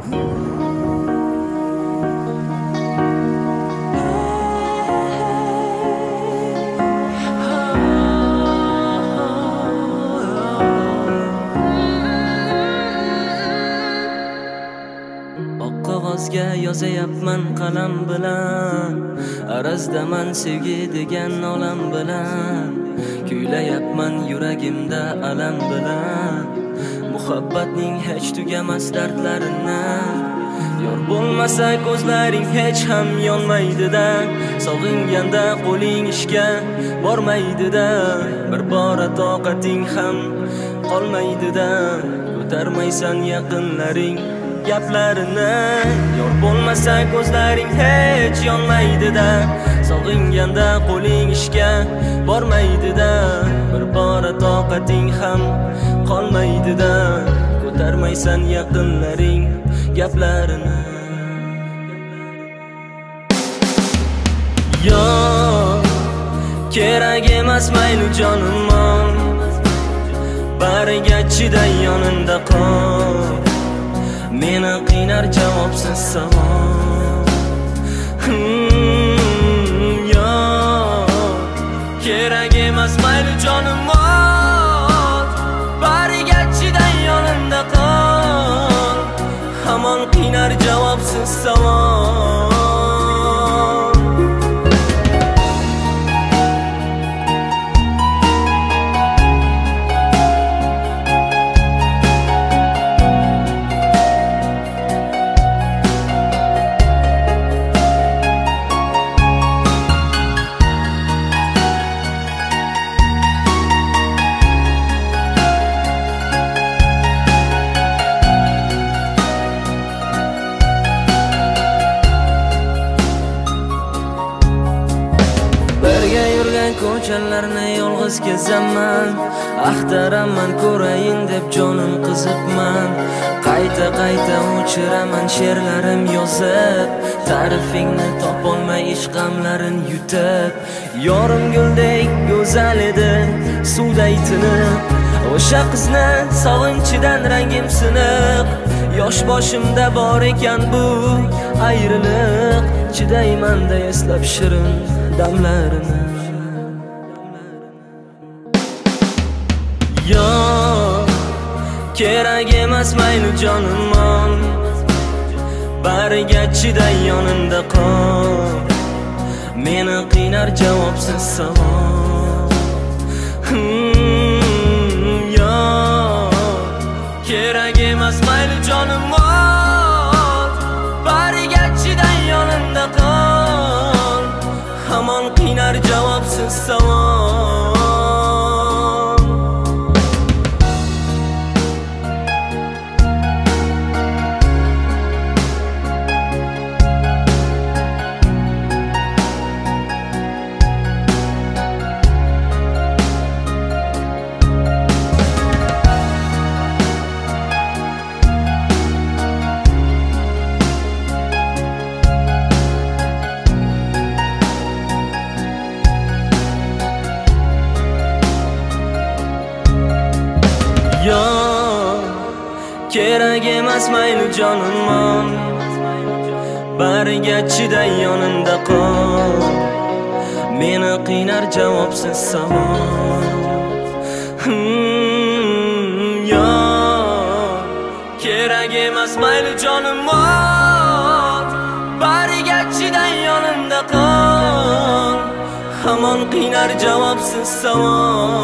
Qog'ozga yozayapman qalam bilan, arazdaman sevgi degan olam bilan, kuylayapman yuragimda alam bilan, muhabbatning hech tugamas dardlarini. Yor bo'lmasa ko'zlaring hech ham yonmaydi-da, sog'inganda qo'ling ishga bormaydi-da, bir bora toqating ham qolmaydi-da, ko'tarmaysan yaqinlaring gaplarini. Yor bo'lmasa ko'zlaring hech yonmaydi-da, sog'inganda qo'ling ishga bormaydi-da, bir bora toqating ham qolmaydi-da, ko'tarmaysan yaqinlaring gaplarini. Yo, kerak emas mayli jonim, bariga chiday yonimda qol. Meni qiynar javobsiz savol. Yo, kerak emas mayli jonim, bariga chiday yonimda qol. Hamon qiynar javobsiz savol. Ko'chalarni yolg'iz kezaman, axtaraman ko'rayin deb jonim qizibman. Qayta o'chiraman she'rlarim yozib, ta'rifingni topolmay ish g'amlarin yutib. Yorim guldek go'zal edi, suvday tinib, o'sha qizni sog'inchidan rangim siniq. Yosh boshimda bor ekan bu ayriliq, chidayman-da eslab shirin damlarini. Yo, kerak emas mayli jonim, bariga chiday yonimda qol. Meni qiynar javobsiz savol. Yo, kerak emas mayli jonim, bariga chiday yonimda qol. Hamon qiynar javobsiz savol. Yo, kerak emas mayli jonim, bariga chiday yonimda qol. Meni qiynar javobsiz savol. Yo, kerak emas mayli jonim, bariga chiday yonimda qol. Hamon qiynar javobsiz savol.